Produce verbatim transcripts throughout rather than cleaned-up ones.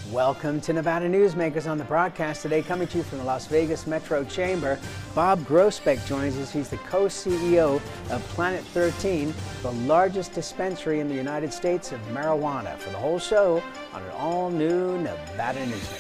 Welcome to Nevada Newsmakers on the broadcast today, coming to you from the Las Vegas Metro Chamber. Bob Groesbeck joins us. He's the co-C E O of Planet thirteen, the largest dispensary in the United States of marijuana, for the whole show on an all-new Nevada Newsmakers.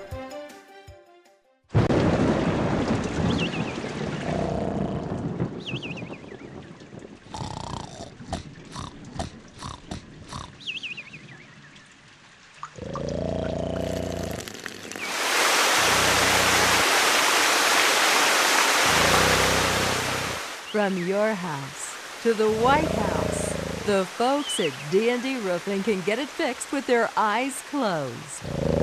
From your house to the White House, the folks at D and D Roofing can get it fixed with their eyes closed.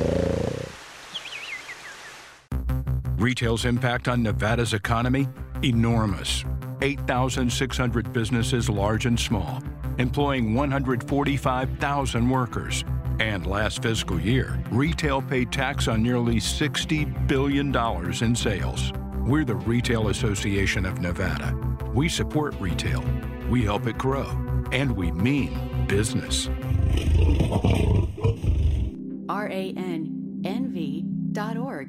Retail's impact on Nevada's economy? Enormous. eight thousand six hundred businesses, large and small, employing one hundred forty-five thousand workers. And last fiscal year, retail paid tax on nearly sixty billion dollars in sales. We're the Retail Association of Nevada. We support retail, we help it grow, and we mean business. R A N N V dot org.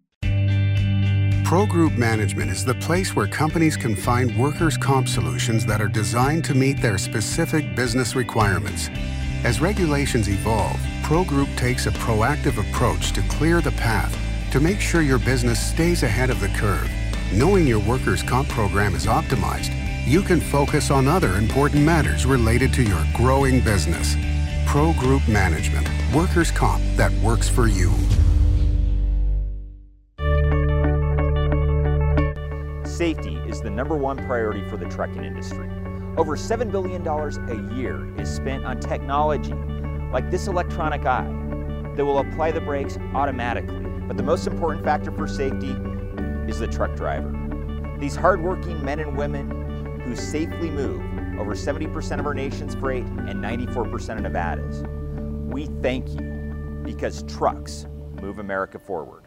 Pro Group Management is the place where companies can find workers' comp solutions that are designed to meet their specific business requirements. As regulations evolve, Pro Group takes a proactive approach to clear the path to make sure your business stays ahead of the curve. Knowing your workers' comp program is optimized, you can focus on other important matters related to your growing business. Pro Group Management, workers' comp that works for you. Safety is the number one priority for the trucking industry. Over seven billion dollars a year is spent on technology like this electronic eye that will apply the brakes automatically. But the most important factor for safety is the truck driver. These hardworking men and women who safely move over seventy percent of our nation's freight and ninety-four percent of Nevada's. We thank you because trucks move America forward.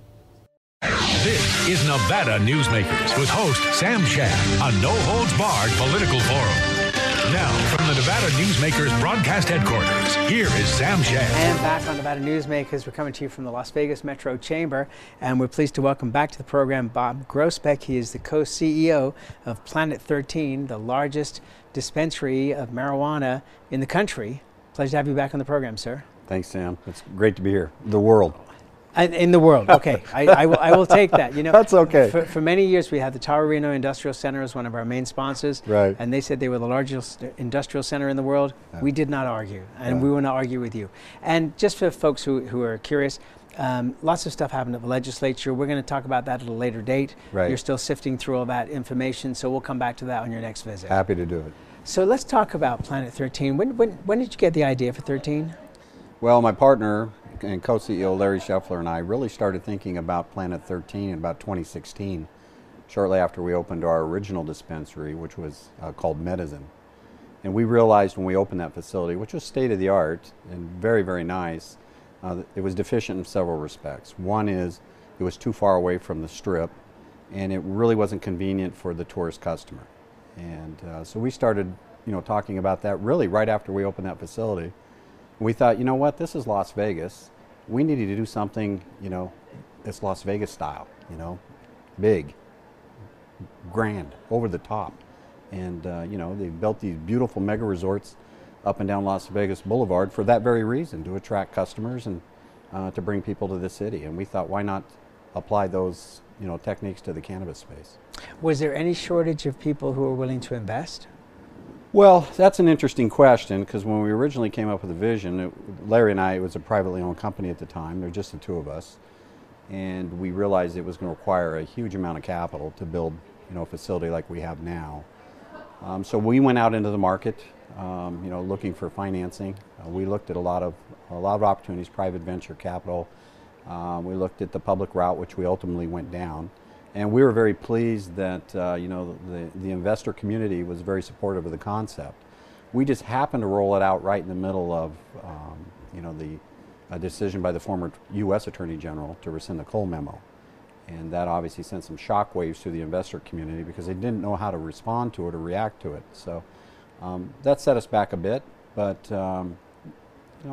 This is Nevada Newsmakers with host Sam Shad, a no-holds-barred political forum. Now, from the Nevada Newsmakers broadcast headquarters, here is Sam Shad. And back on Nevada Newsmakers, we're coming to you from the Las Vegas Metro Chamber, and we're pleased to welcome back to the program Bob Groesbeck. He is the co-C E O of Planet thirteen, the largest dispensary of marijuana in the country. Pleasure to have you back on the program, sir. Thanks, Sam. It's great to be here. The world. In the world, okay. I, I, will, I will take that. You know, that's okay. For, for many years, we had the Taurino Industrial Center as one of our main sponsors, right? And they said they were the largest industrial center in the world. Yeah. We did not argue, and yeah. we will not argue with you. And just for folks who, who are curious, um, lots of stuff happened at the legislature. We're going to talk about that at a later date. Right. You're still sifting through all that information, so we'll come back to that on your next visit. Happy to do it. So let's talk about Planet thirteen. When, when, when did you get the idea for thirteen? Well, my partner and co-C E O Larry Scheffler and I really started thinking about Planet thirteen in about twenty sixteen, shortly after we opened our original dispensary, which was uh, called Medizin. And we realized when we opened that facility, which was state-of-the-art and very, very nice, uh, it was deficient in several respects. One is it was too far away from the Strip, and it really wasn't convenient for the tourist customer. And uh, so we started, you know, talking about that really right after we opened that facility. We thought, you know what, this is Las Vegas. We needed to do something, you know, it's Las Vegas style, you know, big, grand, over the top. And, uh, you know, they've built these beautiful mega resorts up and down Las Vegas Boulevard for that very reason, to attract customers and uh, to bring people to the city. And we thought, why not apply those, you know, techniques to the cannabis space? Was there any shortage of people who were willing to invest? Well, that's an interesting question, because when we originally came up with the vision, it, Larry and I, it was a privately owned company at the time, there were just the two of us, and we realized it was going to require a huge amount of capital to build, you know, a facility like we have now. Um, so we went out into the market, um, you know, looking for financing. Uh, we looked at a lot of a lot of opportunities, private venture capital. Um, we looked at the public route, which we ultimately went down. And we were very pleased that uh, you know, the, the investor community was very supportive of the concept. We just happened to roll it out right in the middle of um, you know, the a decision by the former U S Attorney General to rescind the Cole memo. And that obviously sent some shockwaves through the investor community because they didn't know how to respond to it or react to it. So um, that set us back a bit, but um, you know,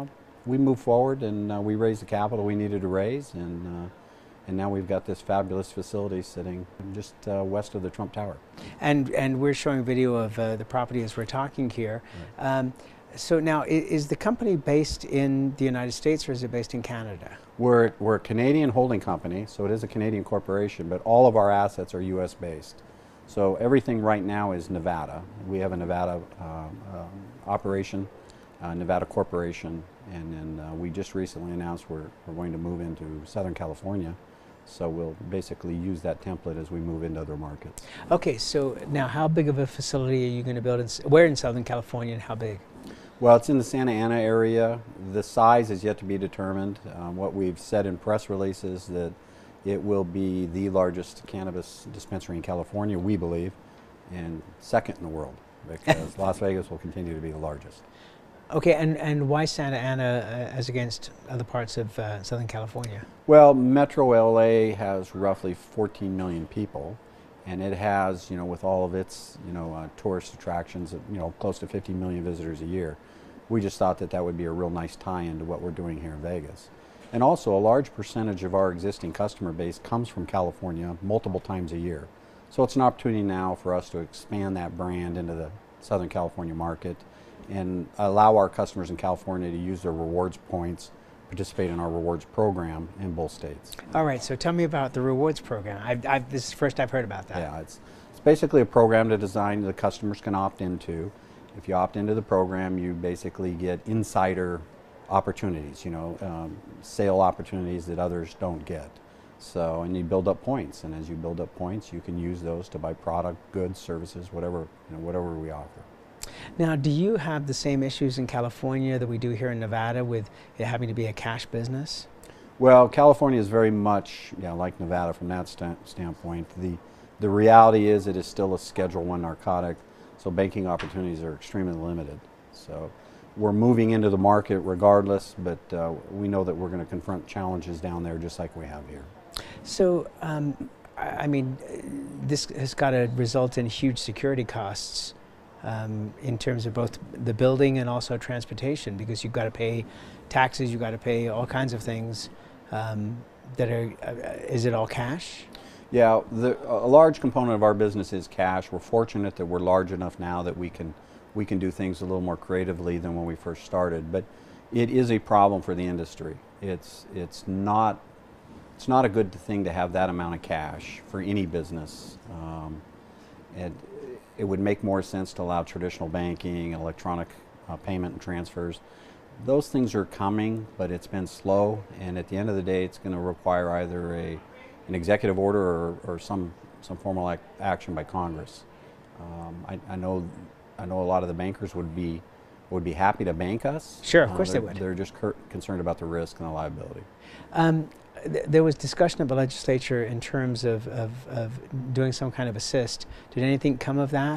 we moved forward and uh, we raised the capital we needed to raise, and uh, and now we've got this fabulous facility sitting just uh, west of the Trump Tower. And and we're showing video of uh, the property as we're talking here. Right. Um, so now, is, is the company based in the United States or is it based in Canada? We're, we're a Canadian holding company, so it is a Canadian corporation, but all of our assets are U S based. So everything right now is Nevada. We have a Nevada uh, uh, operation, uh, Nevada corporation, and then uh, we just recently announced we're, we're going to move into Southern California. So we'll basically use that template as we move into other markets. Okay, so now how big of a facility are you going to build? In, where in Southern California and how big? Well, it's in the Santa Ana area. The size is yet to be determined. Um, what we've said in press releases that it will be the largest cannabis dispensary in California, we believe, and second in the world, because Las Vegas will continue to be the largest. Okay, and, and why Santa Ana uh, as against other parts of uh, Southern California? Well, Metro L A has roughly fourteen million people, and it has, you know, with all of its, you know, uh, tourist attractions, you know, close to fifty million visitors a year. We just thought that that would be a real nice tie-in to what we're doing here in Vegas. And also, a large percentage of our existing customer base comes from California multiple times a year. So it's an opportunity now for us to expand that brand into the Southern California market and allow our customers in California to use their rewards points, participate in our rewards program in both states. All right, so tell me about the rewards program. I've, I've, this is the first I've heard about that. Yeah, it's, it's basically a program to design the customers can opt into. If you opt into the program, you basically get insider opportunities, you know, um, sale opportunities that others don't get. So, and you build up points, and as you build up points, you can use those to buy product, goods, services, whatever, you know, whatever we offer. Now, do you have the same issues in California that we do here in Nevada with it having to be a cash business? Well, California is very much, you know, like Nevada from that st standpoint. The, the reality is it is still a Schedule One narcotic, so banking opportunities are extremely limited. So we're moving into the market regardless, but uh, we know that we're going to confront challenges down there just like we have here. So, um, I mean, this has got to result in huge security costs. Um, in terms of both the building and also transportation, because you've got to pay taxes, you've got to pay all kinds of things um, that are, uh, is it all cash? Yeah, the, a large component of our business is cash. We're fortunate that we're large enough now that we can, we can do things a little more creatively than when we first started, but it is a problem for the industry. It's, it's, not, it's not a good thing to have that amount of cash for any business. Um, and, it would make more sense to allow traditional banking, electronic uh, payment and transfers. Those things are coming, but it's been slow, and at the end of the day, it's going to require either a, an executive order or, or some, some formal ac action by Congress. Um, I, I, know, I know a lot of the bankers would be, would be happy to bank us. Sure, of course uh, they would. They're just concerned about the risk and the liability. Um, th there was discussion of the legislature in terms of, of, of doing some kind of assist. Did anything come of that?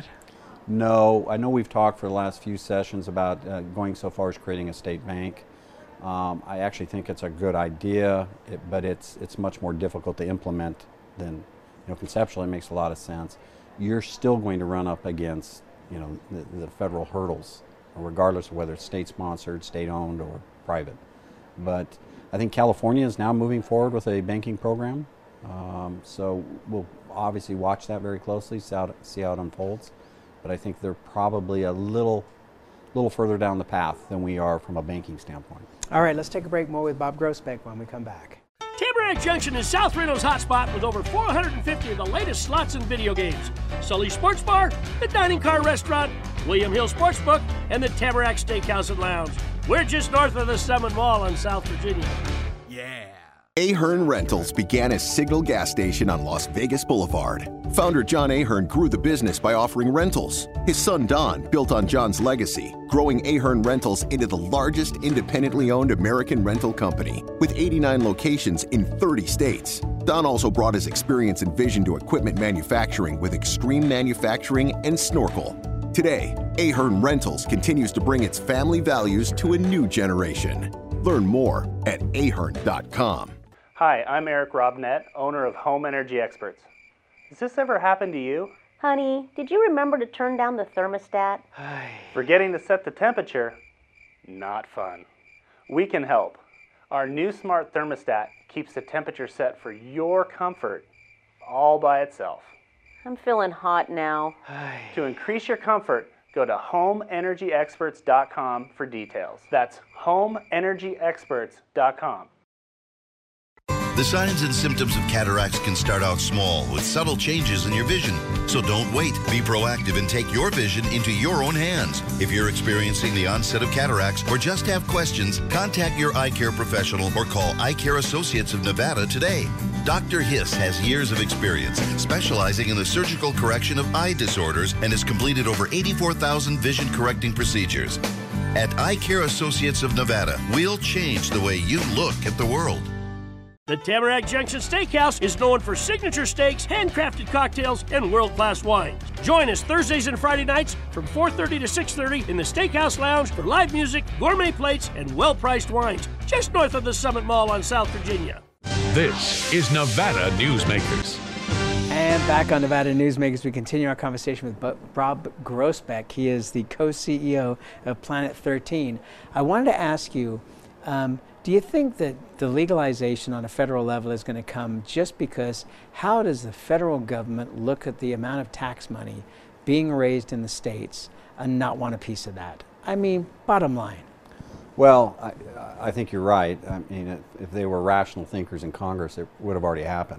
No, I know we've talked for the last few sessions about uh, going so far as creating a state bank. Um, I actually think it's a good idea, it, but it's, it's much more difficult to implement than, you know, conceptually it makes a lot of sense. You're still going to run up against, you know, the, the federal hurdles, regardless of whether it's state-sponsored, state-owned, or private. But I think California is now moving forward with a banking program, um, so we'll obviously watch that very closely, see how, see how it unfolds. But I think they're probably a little, little further down the path than we are from a banking standpoint. All right, let's take a break. More with Bob Groesbeck when we come back. Tamarack Junction is South Reno's hotspot with over four hundred fifty of the latest slots and video games. Sully Sports Bar, the Dining Car Restaurant, William Hill Sportsbook, and the Tamarack Steakhouse and Lounge. We're just north of the Summit Mall in South Virginia. Yeah. Ahern Rentals began as Signal Gas Station on Las Vegas Boulevard. Founder John Ahern grew the business by offering rentals. His son Don built on John's legacy, growing Ahern Rentals into the largest independently owned American rental company with eighty-nine locations in thirty states. Don also brought his experience and vision to equipment manufacturing with Extreme Manufacturing and Snorkel. Today, Ahern Rentals continues to bring its family values to a new generation. Learn more at ahern dot com. Hi, I'm Eric Robnett, owner of Home Energy Experts. Has this ever happened to you? Honey, did you remember to turn down the thermostat? Forgetting to set the temperature? Not fun. We can help. Our new smart thermostat keeps the temperature set for your comfort all by itself. I'm feeling hot now. To increase your comfort, go to home energy experts dot com for details. That's home energy experts dot com. The signs and symptoms of cataracts can start out small with subtle changes in your vision. So don't wait. Be proactive and take your vision into your own hands. If you're experiencing the onset of cataracts or just have questions, contact your eye care professional or call Eye Care Associates of Nevada today. Doctor Hiss has years of experience specializing in the surgical correction of eye disorders and has completed over eighty-four thousand vision correcting procedures. At Eye Care Associates of Nevada, we'll change the way you look at the world. The Tamarack Junction Steakhouse is known for signature steaks, handcrafted cocktails, and world-class wines. Join us Thursdays and Friday nights from four thirty to six thirty in the Steakhouse Lounge for live music, gourmet plates, and well-priced wines, just north of the Summit Mall on South Virginia. This is Nevada Newsmakers. And back on Nevada Newsmakers, we continue our conversation with Bob Groesbeck. He is the co-C E O of Planet thirteen. I wanted to ask you, um, do you think that the legalization on a federal level is going to come just because how does the federal government look at the amount of tax money being raised in the states and not want a piece of that? I mean, bottom line. Well, I, I think you're right. I mean, if they were rational thinkers in Congress, it would have already happened.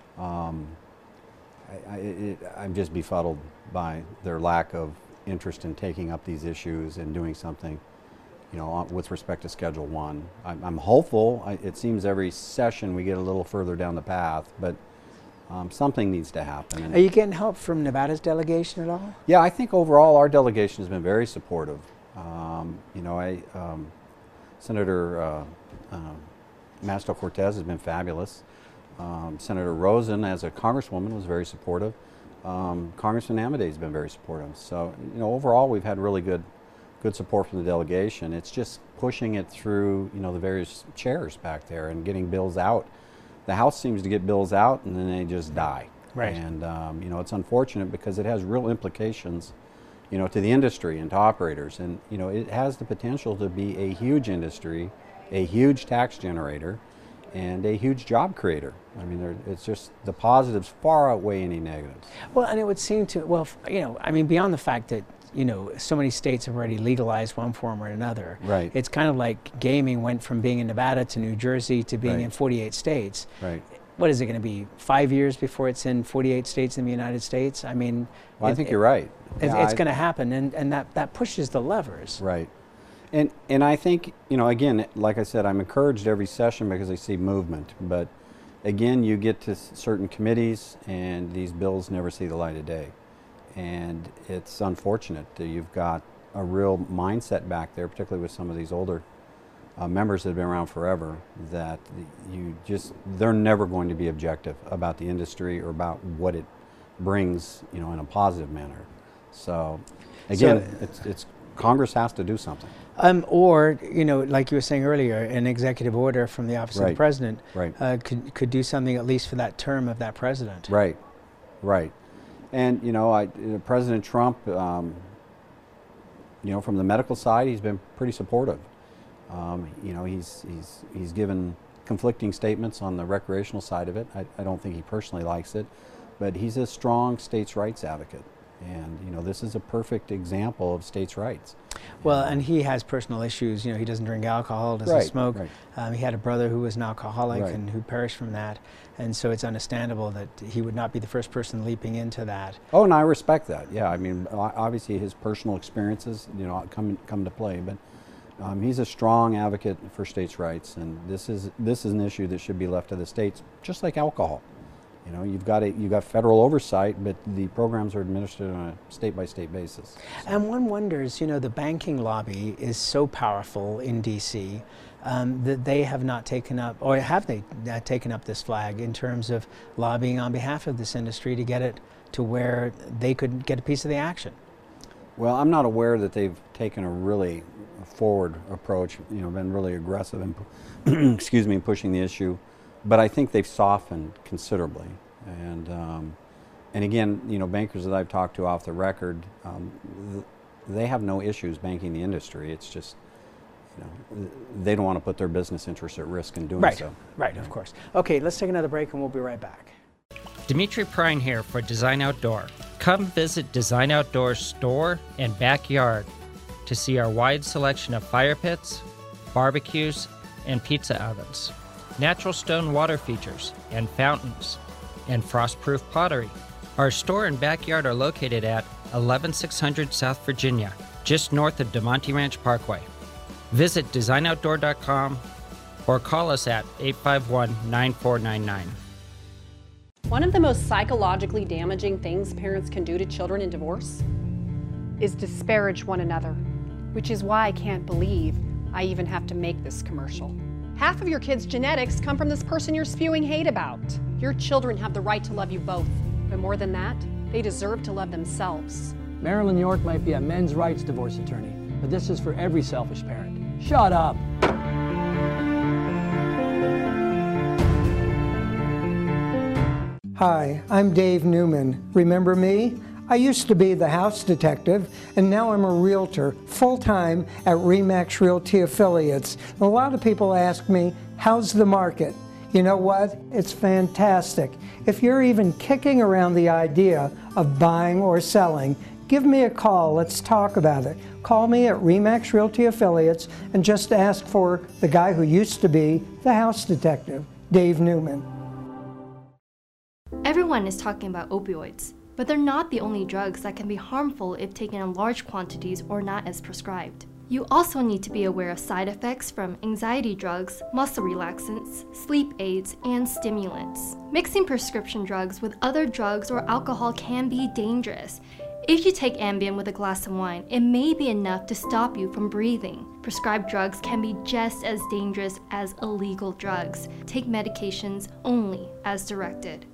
Um, I, I, it, I'm just befuddled by their lack of interest in taking up these issues and doing something, you know, with respect to Schedule One. I'm, I'm hopeful. I, it seems every session we get a little further down the path, but um, something needs to happen. And are you getting help from Nevada's delegation at all? Yeah, I think overall our delegation has been very supportive. Um, you know, I, um, Senator uh, uh, Masto Cortez has been fabulous. Um, Senator Rosen, as a congresswoman, was very supportive. Um, Congressman Amodei has been very supportive. So, you know, overall we've had really good good support from the delegation. It's just pushing it through, you know, the various chairs back there and getting bills out. The House seems to get bills out and then they just die. Right. And, um, you know, it's unfortunate because it has real implications, you know, to the industry and to operators. And, you know, it has the potential to be a huge industry, a huge tax generator, and a huge job creator. I mean, there, it's just the positives far outweigh any negatives. Well, and it would seem to, well, you know, I mean, beyond the fact that, you know, so many states have already legalized one form or another. Right. It's kind of like gaming went from being in Nevada to New Jersey to being right. in forty-eight states. Right. What is it going to be, five years before it's in forty-eight states in the United States? I mean, well, it, I think it, you're right. It, yeah, it's I, going to happen, and, and that, that pushes the levers. Right. And, and I think, you know, again, like I said, I'm encouraged every session because I see movement. But again, you get to certain committees and these bills never see the light of day. And it's unfortunate that you've got a real mindset back there, particularly with some of these older uh, members that have been around forever, that you just, they're never going to be objective about the industry or about what it brings, you know, in a positive manner. So again, so, it's, it's Congress has to do something. Um, or, you know, like you were saying earlier, an executive order from the office right. of the president right. uh, could, could do something at least for that term of that president. Right, right. And, you know, I, you know, President Trump, um, you know, from the medical side, he's been pretty supportive. Um, you know, he's, he's, he's given conflicting statements on the recreational side of it. I, I don't think he personally likes it, but he's a strong states' rights advocate. And, you know, this is a perfect example of states' rights. Well, and he has personal issues. You know, he doesn't drink alcohol, doesn't right, smoke. Right. Um, he had a brother who was an alcoholic right. and who perished from that. And so it's understandable that he would not be the first person leaping into that. Oh, and I respect that. Yeah, I mean, obviously his personal experiences, you know, come come to play. But um, he's a strong advocate for states' rights, and this is this is an issue that should be left to the states, just like alcohol. You know, you've got a, you've got federal oversight, but the programs are administered on a state-by-state basis. So. And one wonders, you know, the banking lobby is so powerful in D C um, that they have not taken up, or have they uh, taken up this flag in terms of lobbying on behalf of this industry to get it to where they could get a piece of the action? Well, I'm not aware that they've taken a really forward approach, you know, been really aggressive in, excuse me, in pushing the issue. But I think they've softened considerably, and um, and again, you know, bankers that I've talked to off the record, um, th they have no issues banking the industry. It's just, you know, they don't want to put their business interests at risk in doing right. so. Right, of course. Okay, let's take another break and we'll be right back. Dimitri Prine here for Design Outdoor. Come visit Design Outdoor's store and backyard to see our wide selection of fire pits, barbecues, and pizza ovens, natural stone water features and fountains, and frost-proof pottery. Our store and backyard are located at eleven six hundred South Virginia, just north of DeMonte Ranch Parkway. Visit design outdoor dot com or call us at eight five one, nine four nine nine. One of the most psychologically damaging things parents can do to children in divorce is disparage one another, which is why I can't believe I even have to make this commercial. Half of your kids' genetics come from this person you're spewing hate about. Your children have the right to love you both, but more than that, they deserve to love themselves. Marilyn York might be a men's rights divorce attorney, but this is for every selfish parent. Shut up! Hi, I'm Dave Newman. Remember me? I used to be the house detective, and now I'm a realtor full-time at RE/MAX Realty Affiliates. A lot of people ask me, how's the market? You know what? It's fantastic. If you're even kicking around the idea of buying or selling, give me a call. Let's talk about it. Call me at RE/MAX Realty Affiliates and just ask for the guy who used to be the house detective, Dave Newman. Everyone is talking about opioids, but they're not the only drugs that can be harmful if taken in large quantities or not as prescribed. You also need to be aware of side effects from anxiety drugs, muscle relaxants, sleep aids, and stimulants. Mixing prescription drugs with other drugs or alcohol can be dangerous. If you take Ambien with a glass of wine, it may be enough to stop you from breathing. Prescribed drugs can be just as dangerous as illegal drugs. Take medications only as directed.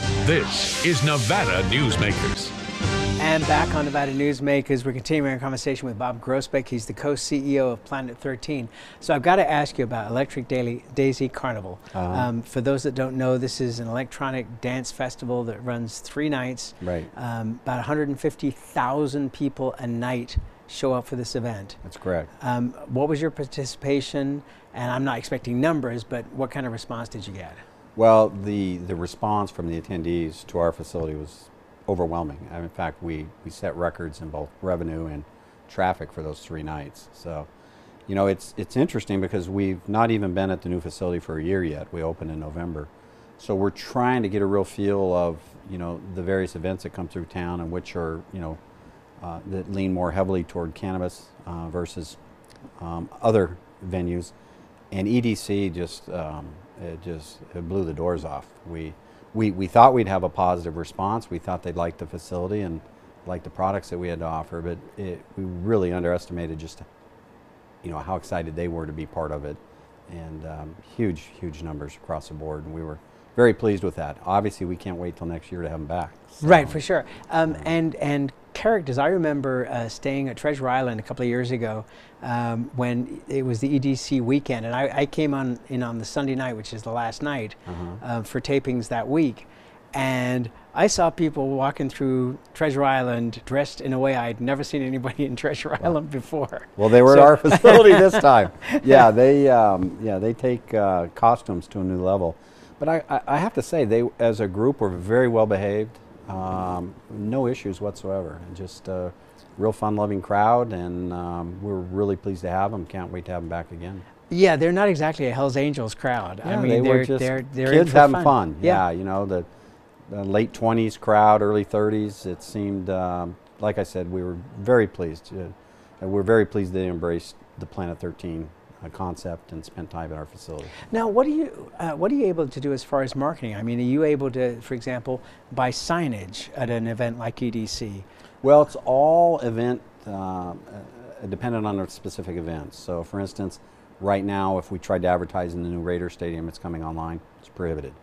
This is Nevada Newsmakers. And back on Nevada Newsmakers, we're continuing our conversation with Bob Groesbeck. He's the co-C E O of Planet thirteen. So I've got to ask you about Electric Daily Daisy Carnival. Uh-huh. Um, for those that don't know, this is an electronic dance festival that runs three nights. Right. Um, about one hundred fifty thousand people a night show up for this event. That's correct. Um, what was your participation? And I'm not expecting numbers, but what kind of response did you get? Well, the, the response from the attendees to our facility was overwhelming. In fact, we, we set records in both revenue and traffic for those three nights. So, you know, it's, it's interesting because we've not even been at the new facility for a year yet. We opened in November. So we're trying to get a real feel of, you know, the various events that come through town and which are, you know, uh, that lean more heavily toward cannabis uh, versus um, other venues. And E D C just, um, it just it blew the doors off. We, we, we thought we'd have a positive response. We thought they'd like the facility and like the products that we had to offer, but it, we really underestimated just, you know, how excited they were to be part of it. And um, huge, huge numbers across the board. And we were very pleased with that. Obviously, we can't wait till next year to have them back. So. Right, for sure. Um, and and characters, I remember uh, staying at Treasure Island a couple of years ago um, when it was the E D C weekend, and I, I came on in on the Sunday night, which is the last night, Uh-huh. uh, for tapings that week. And I saw people walking through Treasure Island dressed in a way I'd never seen anybody in Treasure Island before. Well, they were So at our facility this time. Yeah, they um, yeah they take uh, costumes to a new level. But I, I, I have to say, they as a group were very well behaved. Um, no issues whatsoever. And just a real fun-loving crowd, and um, we're really pleased to have them. Can't wait to have them back again. Yeah, they're not exactly a Hells Angels crowd. Yeah, I mean, they they're, were just they're, they're in kids for having fun. fun. Yeah. Yeah, you know, the, the late twenties crowd, early thirties. It seemed, um, like I said, we were very pleased. Uh, and we're very pleased they embraced the Planet thirteen uh, concept and spent time at our facility. Now, what are you uh, what are you able to do as far as marketing? I mean, are you able to, for example, buy signage at an event like E D C? Well, it's all event uh, uh, dependent on the specific events. So, for instance, right now, if we tried to advertise in the new Raider Stadium, it's coming online. It's prohibited.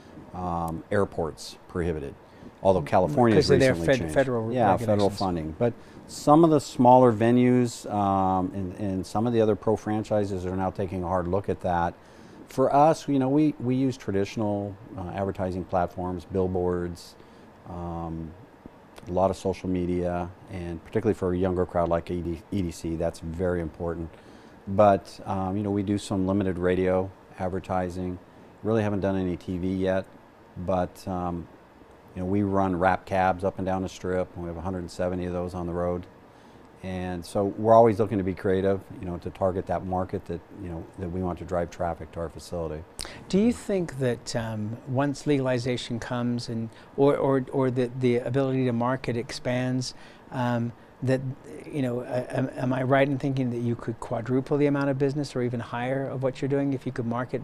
Um, airports prohibited. Although California has Because of their recently fed- changed. federal yeah, federal regulations. funding. But some of the smaller venues um, and, and some of the other pro franchises are now taking a hard look at that. For us, you know, we, we use traditional uh, advertising platforms, billboards, um, a lot of social media, and particularly for a younger crowd like E D C, that's very important. but um, you know, we do some limited radio advertising. Really haven't done any T V yet, but um, you know, we run wrap cabs up and down the strip, and we have one hundred seventy of those on the road. And so we're always looking to be creative, you know, to target that market that, you know, that we want to drive traffic to our facility. Do you think that um, once legalization comes and or or, or the the ability to market expands, um, that, you know, uh, am, am I right in thinking that you could quadruple the amount of business or even higher of what you're doing if you could market?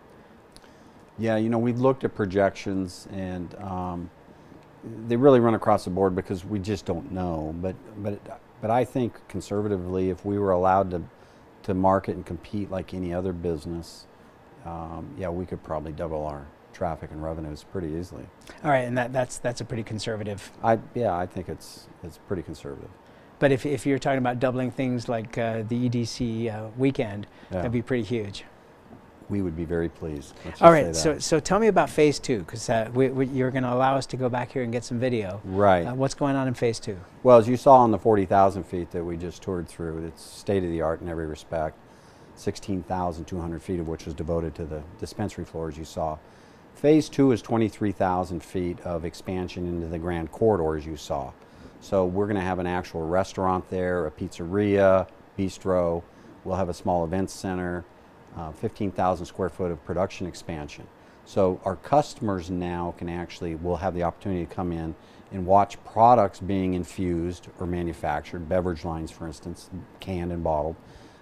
Yeah, you know, we've looked at projections, and um, they really run across the board because we just don't know. But but but I think conservatively, if we were allowed to to market and compete like any other business, um, yeah, we could probably double our traffic and revenues pretty easily. All right, and that that's that's a pretty conservative. I yeah, I think it's it's pretty conservative. But if if you're talking about doubling things like uh, the E D C uh, weekend, Yeah. that'd be pretty huge. We would be very pleased. Let's All just right, say so that. so tell me about phase two, because uh, we, we, you're going to allow us to go back here and get some video. Right. Uh, what's going on in phase two? Well, as you saw on the forty thousand feet that we just toured through, it's state of the art in every respect. sixteen thousand two hundred feet of which was devoted to the dispensary floor, as you saw. Phase two is twenty-three thousand feet of expansion into the grand corridor, as you saw. So we're going to have an actual restaurant there, a pizzeria, bistro. We'll have a small events center, uh, fifteen thousand square foot of production expansion. So our customers now can actually, will have the opportunity to come in and watch products being infused or manufactured, beverage lines for instance, canned and bottled,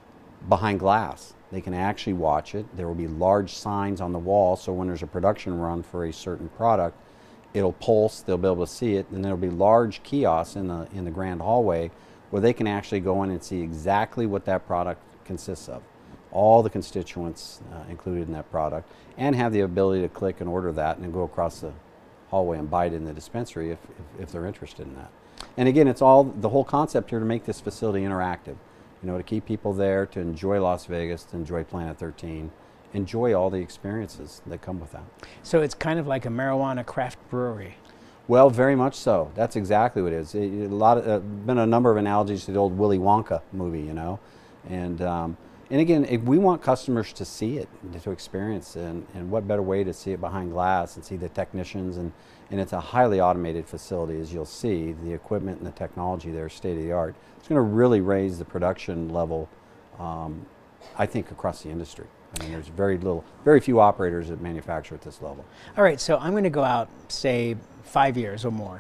behind glass. They can actually watch it. There will be large signs on the wall, so when there's a production run for a certain product, it'll pulse, they'll be able to see it, and there'll be large kiosks in the, in the grand hallway where they can actually go in and see exactly what that product consists of. All the constituents uh, included in that product, and have the ability to click and order that and then go across the hallway and buy it in the dispensary if, if, if they're interested in that. And again, it's all, the whole concept here to make this facility interactive. You know, to keep people there, to enjoy Las Vegas, to enjoy Planet thirteen, enjoy all the experiences that come with that. So it's kind of like a marijuana craft brewery. Well, very much so. That's exactly what it is. It, a lot of, uh, been a number of analogies to the old Willy Wonka movie, you know, and um, and again, if we want customers to see it, to experience it, and, and what better way to see it behind glass and see the technicians, and and it's a highly automated facility, as you'll see. The equipment and the technology there is state of the art. It's going to really raise the production level, um, I think, across the industry. I mean, there's very little, very few operators that manufacture at this level. All right, so I'm going to go out, say, five years or more,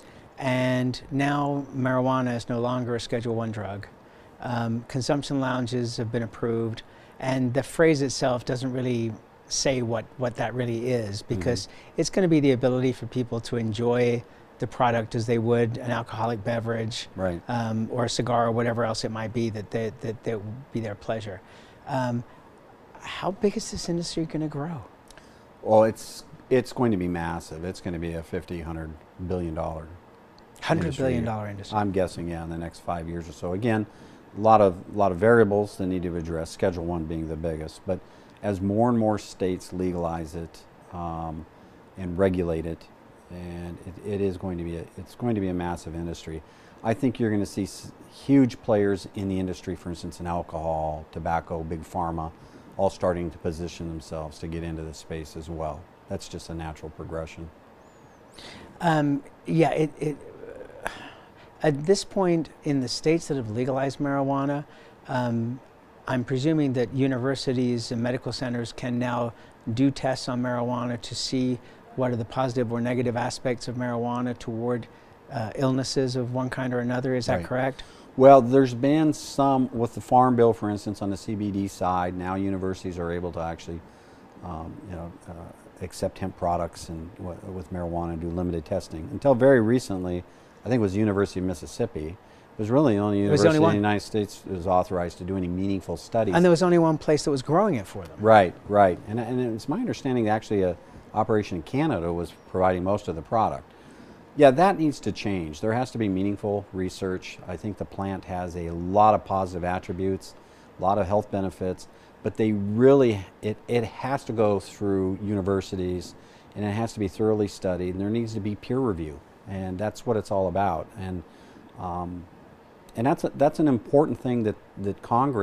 and now marijuana is no longer a Schedule One drug. Um, consumption lounges have been approved, and the phrase itself doesn't really say what, what that really is, because mm-hmm. it's going to be the ability for people to enjoy the product as they would an alcoholic beverage, right. um, or a cigar, or whatever else it might be that they, that, that would be their pleasure. Um, how big is this industry going to grow? Well, it's it's going to be massive. It's going to be a fifty, hundred billion dollar hundred billion dollar industry. I'm guessing, yeah, in the next five years or so. Again, a lot of a lot of variables that need to be addressed. Schedule One being the biggest, but as more and more states legalize it um, and regulate it, and it, it is going to be a, it's going to be a massive industry. I think you're going to see s huge players in the industry, for instance, in alcohol, tobacco, big pharma, all starting to position themselves to get into this space as well. That's just a natural progression. Um, yeah, it, it, uh, at this point in the states that have legalized marijuana, um, I'm presuming that universities and medical centers can now do tests on marijuana to see what are the positive or negative aspects of marijuana toward uh, illnesses of one kind or another. Is that Right. correct? Well, there's been some, with the Farm Bill, for instance, on the C B D side, now universities are able to actually, um, you know, uh, accept hemp products and w with marijuana and do limited testing. Until very recently, I think it was the University of Mississippi. It was really the only university only in one. the United States that was authorized to do any meaningful studies. And there was only one place that was growing it for them. Right, right. And, and it's my understanding that actually a operation in Canada was providing most of the product. Yeah, that needs to change. There has to be meaningful research. I think the plant has a lot of positive attributes, a lot of health benefits, but they really, it, it has to go through universities, and it has to be thoroughly studied, and there needs to be peer review, and that's what it's all about. And um, and that's a, that's an important thing that, that Congress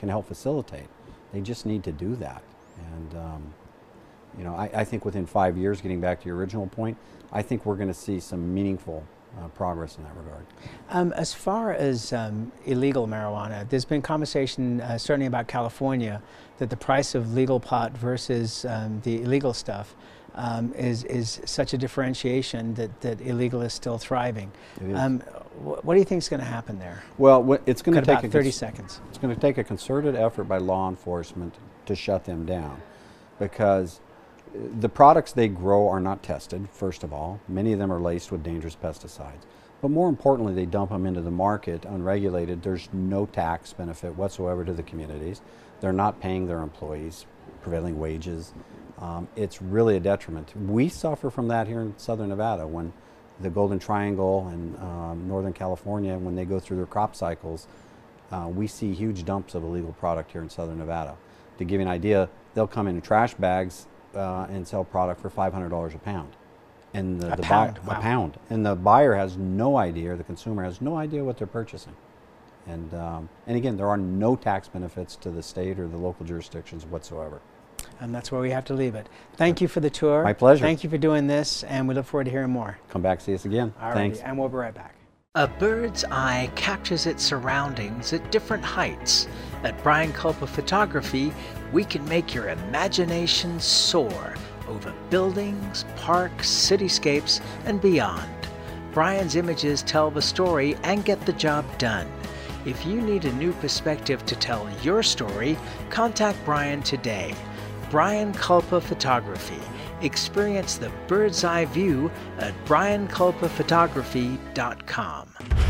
can help facilitate. They just need to do that. And um, you know, I, I think within five years, getting back to your original point, I think we're going to see some meaningful uh, progress in that regard. Um, as far as um, illegal marijuana, there's been conversation, uh, certainly about California, that the price of legal pot versus um, the illegal stuff um, is, is such a differentiation that, that illegal is still thriving. It is. Um, wh what do you think is going to happen there? Well, it's going to take about thirty seconds. It's going to take a concerted effort by law enforcement to shut them down, because the products they grow are not tested, first of all. Many of them are laced with dangerous pesticides. But more importantly, they dump them into the market unregulated. There's no tax benefit whatsoever to the communities. They're not paying their employees prevailing wages. Um, it's really a detriment. We suffer from that here in Southern Nevada when the Golden Triangle and um, Northern California, when they go through their crop cycles, uh, we see huge dumps of illegal product here in Southern Nevada. To give you an idea, they'll come in trash bags uh, and sell product for five hundred dollars a pound. And the, a the pound, buy, wow. a pound. And the buyer has no idea, or the consumer has no idea what they're purchasing. And, um, and again, there are no tax benefits to the state or the local jurisdictions whatsoever. And that's where we have to leave it. Thank you for the tour. My pleasure. Thank you for doing this, and we look forward to hearing more. Come back, see us again. All Thanks. righty, and we'll be right back. A bird's eye captures its surroundings at different heights. At Brian Culpa Photography, we can make your imagination soar over buildings, parks, cityscapes, and beyond. Brian's images tell the story and get the job done. If you need a new perspective to tell your story, contact Brian today. Brian Culpa Photography. Experience the bird's eye view at brian culpa photography dot com.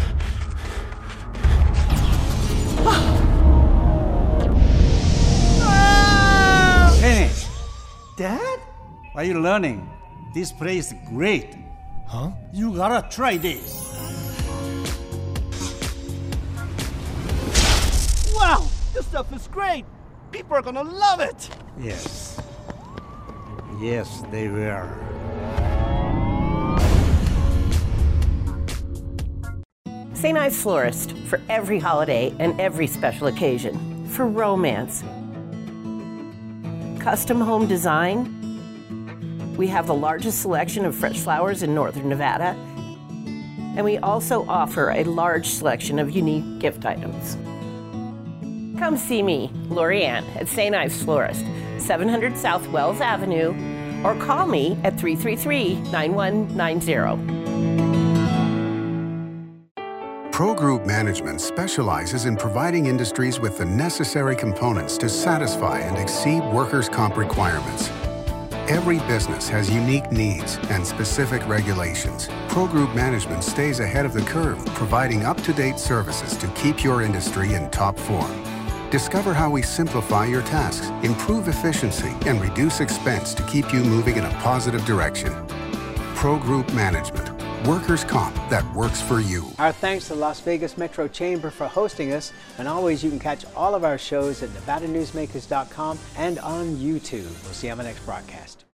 Kenny! Dad? Are you learning? This place is great. Huh? You gotta try this. Wow! This stuff is great! People are gonna love it! Yes. Yes, they will. Saint Ives Florist, for every holiday and every special occasion. For romance. Custom home design. We have the largest selection of fresh flowers in Northern Nevada. And we also offer a large selection of unique gift items. Come see me, Lorianne, at Saint Ives Florist, seven hundred South Wells Avenue, or call me at three three three, nine one nine zero. Pro Group Management specializes in providing industries with the necessary components to satisfy and exceed workers' comp requirements. Every business has unique needs and specific regulations. Pro Group Management stays ahead of the curve, providing up-to-date services to keep your industry in top form. Discover how we simplify your tasks, improve efficiency, and reduce expense to keep you moving in a positive direction. Pro Group Management. Workers' comp that works for you. Our thanks to the Las Vegas Metro Chamber for hosting us. And always, you can catch all of our shows at nevada newsmakers dot com and on YouTube. We'll see you on the next broadcast.